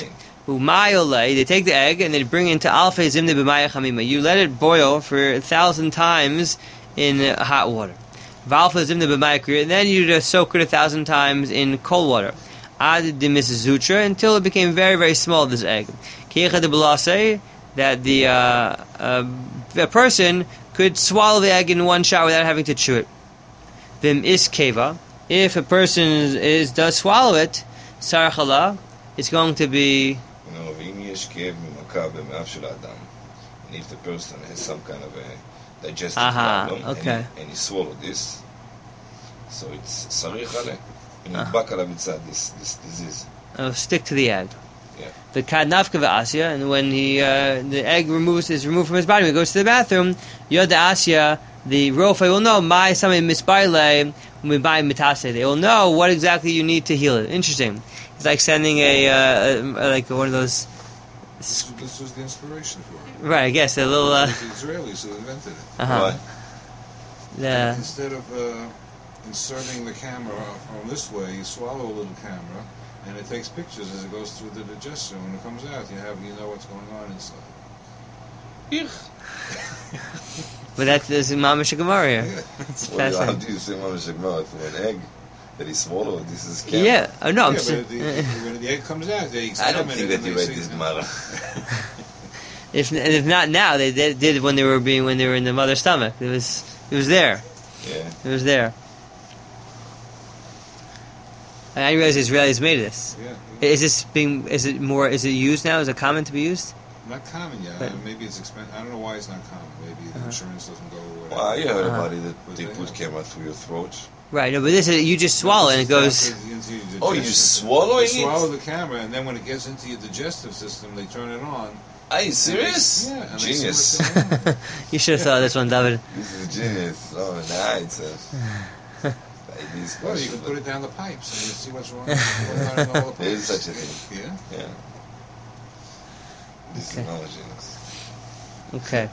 A: Umayole, they take the egg and they bring it into alfei zimne b'maya chamima. You let it boil for a thousand times in uh, hot water. V'alfei zimne b'maya kriya, and then you just soak it a thousand times in cold water. Ad dimis zutra, until it became very, very small, this egg. Keicha de b'lasei, that the uh, uh, a person could swallow the egg in one shot without having to chew it. Vim is keva, if a person is, is does swallow it, sarchala, it's going to be.
B: No, ואם יש כאב ממכה במאף של האדם, and if the person has some kind of a digestive
A: Aha,
B: problem,
A: okay.
B: and, he, and he swallowed this, so it's sarich ale, and נדבק עליו מצד this, this disease.
A: Uh, stick to the egg.
B: Yeah.
A: The kadnafka v'asya, and when he uh, the egg removes is removed from his body, when he goes to the bathroom, yod asya, the rofe will know my something misbaile by mitase. They will know what exactly you need to heal it. Interesting. It's like sending a, uh, a like one of those.
C: This, this was the inspiration for it.
A: Right, I guess a little. Uh,
C: It was the Israelis who invented it.
A: uh-huh.
B: Why?
A: The,
C: Instead of uh, inserting the camera from this way, you swallow a little camera, and it takes pictures as it goes through the digestion. When it comes out, you have you know what's going on inside.
A: but that is Mama Gemara here.
C: Yeah.
A: It's
B: Well, how
A: fascinating.
B: do you say mamash gemara for an egg that he swallowed? This is camp.
A: Yeah. Oh no. I'm
C: Yeah,
A: si-
C: but the, when the egg comes out, they
B: I
C: examine
B: don't
C: it
B: think that
C: and
B: you
C: they
B: read
C: see-
B: this gemara.
A: if if not now, they did, did when they were being when they were in the mother's stomach. It was it was there.
B: Yeah.
A: It was there. I didn't realize Israelis made this.
C: Yeah.
A: Is this being? Is it more? Is it used now? Is it common to be used?
C: Not common yet.
A: But-
C: Uh, maybe it's expensive. I don't know why it's not common. Maybe the
A: Uh-huh.
C: insurance doesn't go or whatever.
B: Well, I heard
A: Uh-huh.
B: about it that
C: But
B: they
C: they
B: put
C: have-
B: camera through your throat.
A: Right. No, but this is you just swallow and it goes.
B: Oh, you swallowing
C: You swallow
B: it?
C: the camera, and then when it gets into your digestive system, they turn it on.
B: Are you serious?
C: Yeah, and they see
B: Genius.
C: what's going on.
A: You should have thought of this one, David.
B: This is genius. Oh, nice. Uh, Baby's
C: Well, you can put it down the pipes and you see what's wrong. What's going on in all the
B: There is
C: pipes.
B: such a thing.
C: Yeah.
B: Yeah. This
A: Okay.
B: is not genius.
A: Okay.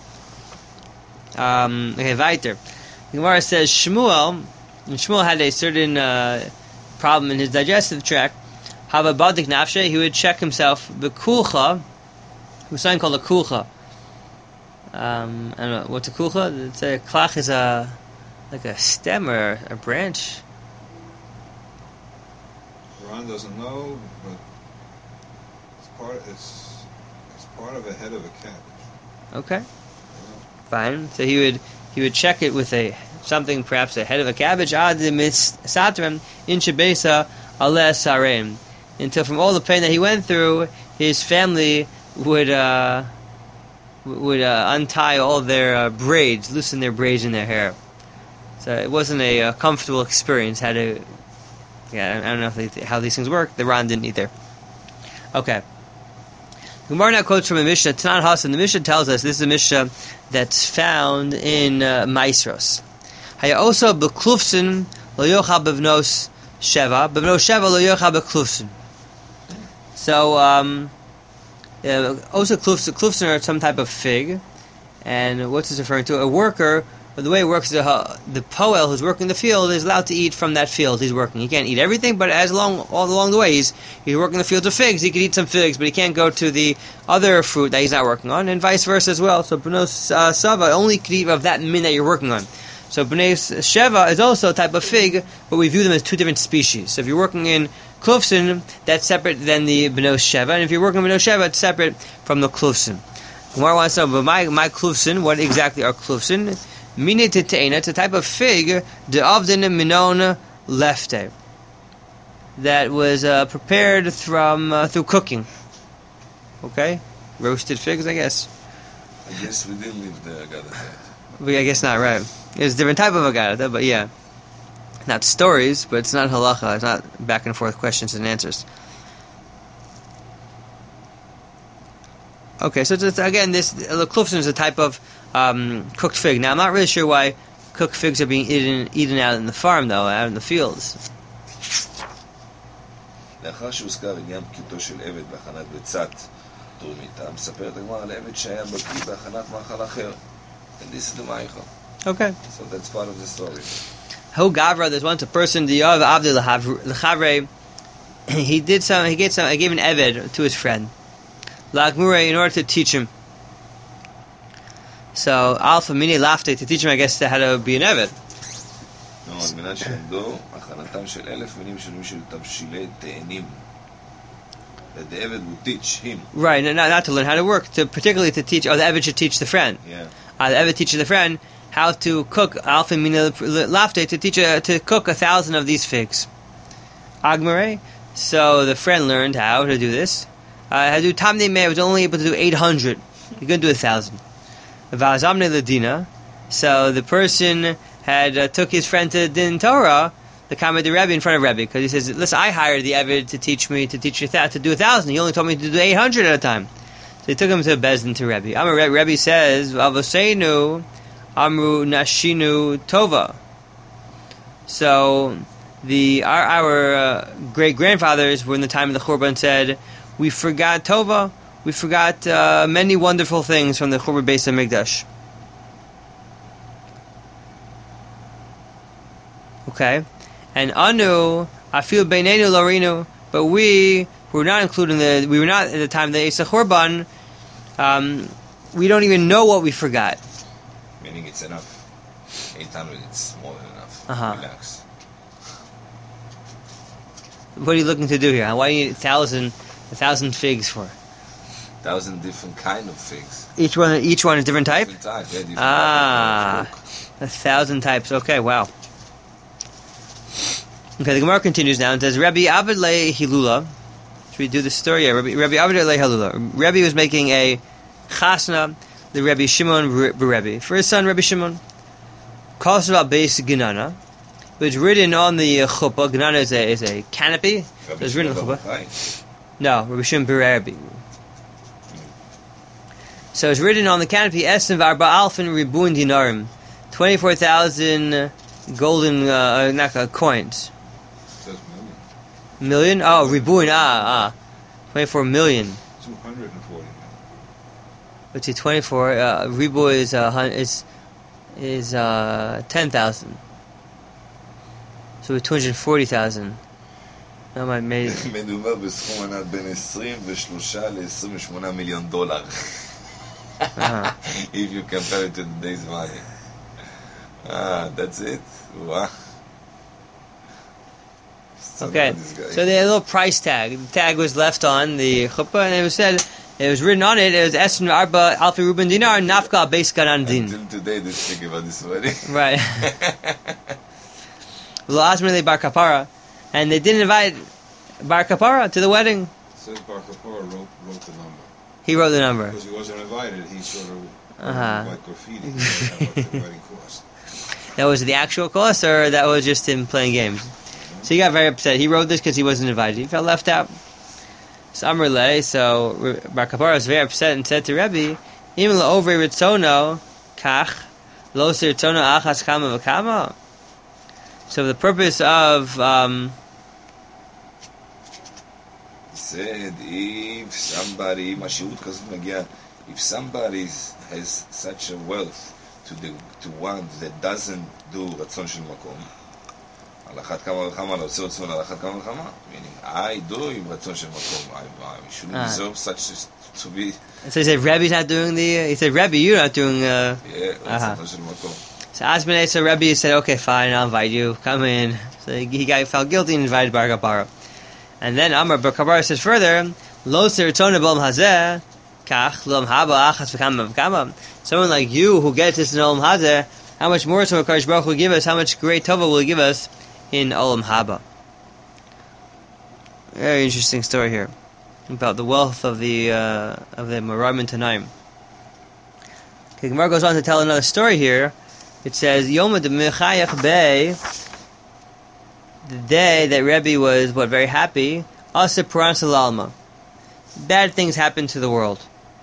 A: Um, okay, weiter. The Gemara says Shmuel, and Shmuel had a certain uh, problem in his digestive tract. Hava badik nafshe, he would check himself. The kulcha, was something called a kulcha. Um, I don't know what's a kulcha. It's a klach is a like a stem or a branch.
C: Ron doesn't know, but it's part. It's it's part of a head of a cabbage.
A: Okay, fine. So he would he would check it with a something, perhaps a head of a cabbage. Ad mis satrem in shebesa ale sarem. Until from all the pain that he went through, his family would uh, would uh, untie all their uh, braids, loosen their braids in their hair. So it wasn't a uh, comfortable experience. Had to, yeah, I don't know if they, how these things work. The Ron didn't either. Okay. Gemara now quotes from a Mishnah, Tanan Hasan. The Mishnah tells us this is a Mishnah that's found in uh, Maisros. Haya also beklufsin lo yochal bevnos sheva, bevnos sheva lo yochal beklufsin. So, um, uh, also klufsin, klufsin are some type of fig, and what's this referring to? A worker. But the way it works is the, the poel who's working the field is allowed to eat from that field he's working. He can't eat everything, but as long all along the way he's he's working the fields of figs, he can eat some figs, but he can't go to the other fruit that he's not working on, and vice versa as well. So B'nos uh, Sava only can eat of that min that you're working on. So B'nai Sheva is also a type of fig, but we view them as two different species. So if you're working in Klufsin, that's separate than the B'nai Sheva, and if you're working in B'nai Sheva, it's separate from the Klufsin. Gemara wants to know, but my, my Klufsin, what exactly are Klufsin? Mine teteina, it's a type of fig, de avdin minon lefte, that was uh, prepared from uh, through cooking. Okay, roasted figs, I guess.
B: I guess we didn't leave the Agadah.
A: But I guess not, right? It's a different type of agada, but yeah, not stories, but it's not halacha. It's not back and forth questions and answers. Okay, so it's, again, this the klufsin is a type of um, cooked fig. Now, I'm not really sure why cooked figs are being eaten eaten out in the farm, though, out in the fields.
B: לאחר שהוזכר עניין פקידו של עבד בהכנת ביצת תרומיתה, מספרת הגמרא על עבד שהיה בקיא בהכנת מאכל אחר. And this is the Maicha.
A: Okay.
B: So that's part of the story.
A: Ho gavra, there's once a person, the Yav Avdi L'chavre, he did some. He gave some. I gave an eved to his friend, Lagmure, in order to teach him. So Alpha Mini Lafte to teach him, I guess, how to be an eved.
B: No, על מנת שלמדו הכנתם של אלף מינים שונים של תבשילי תאנים. That the eved will teach him.
A: Right, not, not to learn how to work, to particularly to teach. Oh, the eved should teach the friend.
B: Yeah.
A: Uh, the eved teaches the friend how to cook Alpha Mini Lafte to teach a, to cook a thousand of these figs. Agmare. So the friend learned how to do this. Uh, how to do Tamne Mei was only able to do eight hundred. He couldn't do a thousand. Vazamne Ladina. So the person had uh, took his friend to Din Torah, the Kamei de Rebbe, in front of Rebbe, because he says, "Listen, I hired the Eved to teach me to teach you th- to do a thousand. He only told me to do eight hundred at a time." So he took him to Bezdin to Rebbe. Amar Rebbe, Rebbe says, "Avoseinu Amru Nashinu Tova." So the our, our uh, great grandfathers were in the time of the Churban said, "We forgot Tova. We forgot uh, many wonderful things from the Churban Beis HaMikdash." Okay, and Anu Afil Beinenu Lorinu, but we were not included in the. We were not at the time of the Eisa Churban. Um, we don't even know what we forgot.
B: Meaning it's enough. Eight hundred, it's more than enough.
A: Uh-huh.
B: Relax.
A: What are you looking to do here? Why do you need a thousand, a thousand figs for?
B: Thousand different kind of figs.
A: Each one, each one is different type.
B: Different type, yeah, different
A: Ah,
B: type of
A: a thousand types. Okay, wow. Okay, the Gemara continues now and says, Rabbi Abed le Hilula. Should we do the story? Yeah, Rabbi, Rabbi Abed le Hilula. Rabbi was making a chasna, the Rabbi Shimon Rebbe, for his son Rabbi Shimon. Calls about base Ginana. It was written on the uh, chuppah. Ginana is a, is a canopy. So it was written on the chuppah. No, Rabbi Shimon Rebbe. So it's written on the canopy, Essen v'arba alfin ribun dinarim, twenty-four thousand golden uh, not, uh, coins.
C: It says million.
A: Million? Oh, ribun, ah, ah. twenty-four million.
C: two hundred forty million.
A: Let's see, twenty-four, uh, ribu is, uh, hun- is, is uh, ten thousand. So it's two hundred forty thousand. That might make...
B: מדובר בסכום ענק בין עשרים ושלושה ל-עשרים ושמונה מיליון דולר.
A: Uh-huh.
B: If you compare it to today's money. Ah, that's it. Wow.
A: Okay, so they had a little price tag. The tag was left on the chuppah, and it was said, it was written on it, it was Esrin Arba Alfi Ruben Dinar, Nafka Beis Ganan Din.
B: Until today they speak about this money.
A: Right. Lo Azmele Bar Kapara. And they didn't invite Bar Kapara to the wedding.
C: It says Bar Kapoor wrote, wrote the number.
A: He wrote the number.
C: Because he wasn't invited, he sort of
A: Uh-huh.
C: like graffiti. How much the wedding cost.
A: That was the actual cost, or that was just him playing games? So he got very upset. He wrote this because he wasn't invited. He felt left out. So Amrle, so Bar Kapara was very upset and said to Rebbe, Im lo over ritzono kach lo sirtzono achas kama v'kama. So the purpose of um,
B: He said if somebody, משמעות כזאת מגיעה, if somebody has such a wealth to the to one that doesn't do רצון של מקום, על אחת כמה וכמה, לא עושה רצון על אחת כמה וכמה, meaning I do עם רצון של מקום, I, I shouldn't
A: Ah.
B: deserve such to be,
A: so he said Rebbe's not doing the. He said Rebbe, you're not doing. Uh,
B: yeah,
A: Uh-huh.
B: רצון של מקום.
A: so Asmane, so Rebbe said, okay, fine, I'll invite you. Come in. So he, he got felt guilty and invited Bar Kapara. And then Amar Bar Kapara says further, Lo sirtona b'olam hazeh kach l'olam haba achas v'kama v'kama. Someone like you who gets this in Olam Hazeh, how much more so Hakadosh Baruch Hu will give us? How much great tova will he give us in Olam Haba? Very interesting story here about the wealth of the uh, of the Maram and Tanaim. Okay, Gemara goes on to tell another story here. It says Yom de Mechayach Bey, the day that Rebbe was what very happy. Asa Puran Salalma, bad things happened to the world.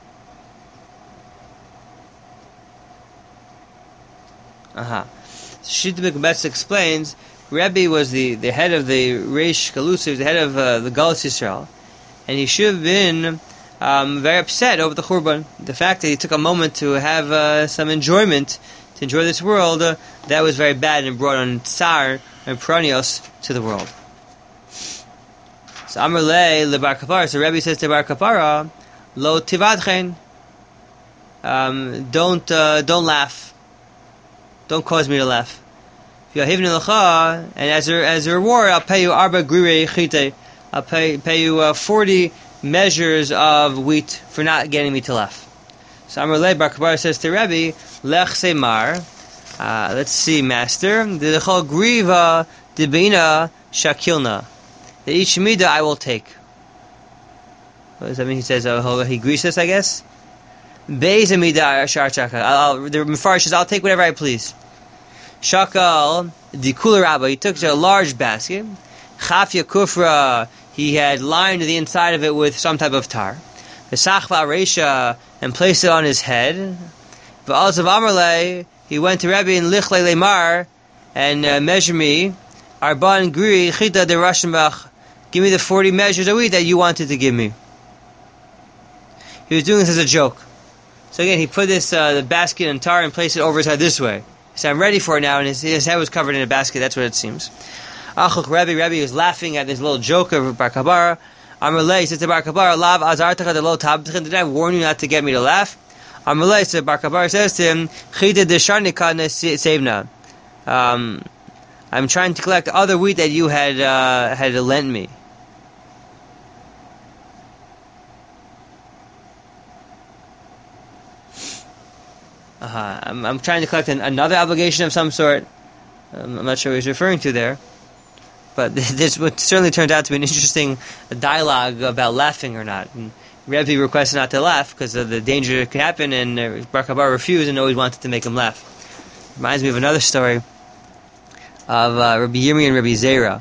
A: Aha. Shita Mikubetz explains, Rebbe was the, the head of the Reish Galusa, the head of uh, the Galus Yisrael, and he should have been um, very upset over the Churban. The fact that he took a moment to have uh, some enjoyment, to enjoy this world, uh, that was very bad and brought on Tsar and Pranios to the world. So Amar Le le Bar Kapara. So Rebbe says to Bar Kapara, Lo tivadchen. Um, don't uh, don't laugh. Don't cause me to laugh. And as a as a reward, I'll pay you arba grire chite. I'll pay pay you uh, forty measures of wheat for not getting me to laugh. So Amar Le Bar Kapara says to Rebbe, Lech Semar. Uh, let's see, Master. The Chol Griva Dibina Shakilna. The each midah I will take. What does that mean? He says, oh, he agrees us, I guess. Beis midah shar chakal. The Mefarish says, I'll take whatever I please. Shakal the Kula Rabba. He took a large basket. Chafya Kufra. He had lined the inside of it with some type of tar. The Sachva Reisha and placed it on his head. But also Amarle. He went to Rebbe in Lichle Lemar and uh, measure me. Arban Gri Chita de Rashenbach. Give me the forty measures of wheat that you wanted to give me. He was doing this as a joke. So again, he put this uh, the basket in tar and placed it over his head this way. He said, I'm ready for it now, and his, his head was covered in a basket. That's what it seems. Achuk Rebbe, Rebbe was laughing at this little joke of Bar Kapara. Amarle, he said to Bar Kapara, Lav azartach de lo tabtchin. Did I warn you not to get me to laugh? Amalei, so Bar Kapara says to him, Chide de sharnika sevna. Um, I'm trying to collect other wheat that you had uh, had lent me. Uh-huh. I'm, I'm trying to collect an, another obligation of some sort. Um, I'm not sure what he's referring to there. But this certainly turned out to be an interesting dialogue about laughing or not. And Rebbe requested not to laugh because of the danger that could happen, and uh, Bar Kapara refused and always wanted to make him laugh. Reminds me of another story of uh, Rabbi Yirmi and Rabbi Zera.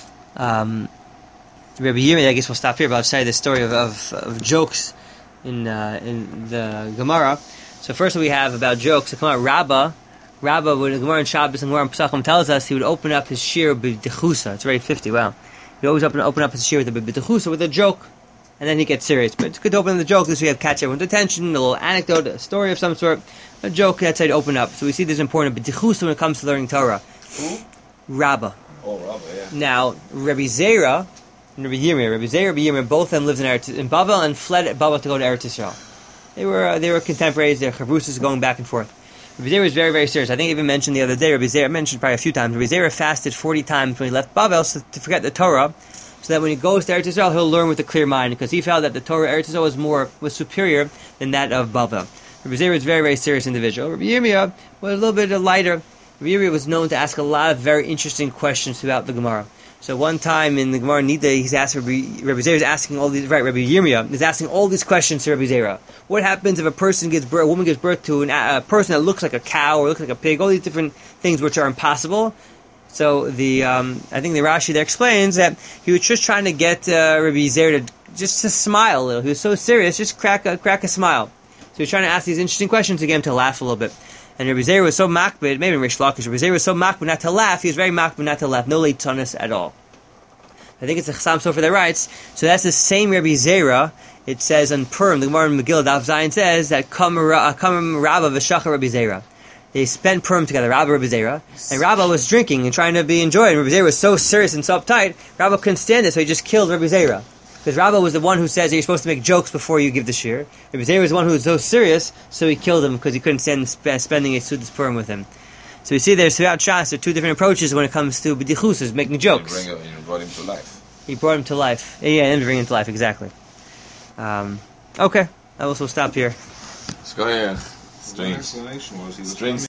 A: Um, Rabbi Yirmi, I guess we'll stop here, but I'll tell you the story of, of, of jokes in uh, in the Gemara. So first we have about jokes. The Rabbah, Rabbah, when the Gemara in Shabbos and Gemara in Pesachim tells us, he would open up his shir b'dechusa. It's already fifty, wow. He'd always open, open up his shir with a b'dechusa, with a joke. And then he gets serious. But it's good to open the joke. This way you have catch everyone's attention, a little anecdote, a story of some sort, a joke, that's how you open up. So we see this important b'dichus when it comes to learning Torah.
B: Who?
A: Rabbah.
B: Oh, Rabbah, yeah.
A: Now, Rabbi Zera and Rabbi Yirmiyah, Rabbi Zera and Rabbi Yirmiyah, both of them lived in, Eretz, in Babel and fled at Babel to go to Eretz Yisrael. They were uh, they were contemporaries, their chavrusas going back and forth. Rabbi Zera was very, very serious. I think I even mentioned the other day, Rabbi Zera mentioned probably a few times, Rabbi Zera fasted forty times when he left Babel so to forget the Torah, so that when he goes to Eretz Yisrael, he'll learn with a clear mind, because he felt that the Torah Eretz Yisrael was more was superior than that of Babel. Rabbi Zera was a very, very serious individual. Rabbi Yirmiyah was a little bit lighter. Rabbi Yirmiyah was known to ask a lot of very interesting questions throughout the Gemara. So one time in the Gemara Nida, he's asked Rabbi, Rabbi Zera is asking all these, right, Rabbi Yirmiyah is asking all these questions to Rabbi Zera. What happens if a person gives birth, a woman gives birth to an, a person that looks like a cow or looks like a pig, all these different things which are impossible. So the, um, I think the Rashi there explains that he was just trying to get uh, Rabbi Zera to just to smile a little. He was so serious, just crack a, crack a smile. So he was trying to ask these interesting questions to get him to laugh a little bit. And Rabbi Zera was so makbid, maybe Rish Lakish, Rabbi Zera was so makbid not to laugh, he was very makbid not to laugh, no leitonis at all. I think it's a Chassam Sofer that writes, so that's the same Rabbi Zera. It says on Purim, the Gemara in Megillah, Daf Zayin says that Kam Rabba v'Shachar Rabbi Zera. They spent Purim together, Rabba Rabbi Zera, and Rabba was drinking and trying to be enjoyed. Rabbi Zera was so serious and so uptight, Rabba couldn't stand it, so he just killed Rabbi Zera. Because Rabba was the one who says that you're supposed to make jokes before you give the shir. Rabbi Zera was the one who was so serious, so he killed him because he couldn't stand sp- spending a Sudas Purim with him. So we see there's throughout Shas, there are two different approaches when it comes to b'dichus, making jokes.
B: You, bring him, you brought him to life.
A: He brought him to life. Yeah, and bring him to life, exactly. Um, okay, I will also stop here.
C: Let's go ahead. Strange. The explanation was he was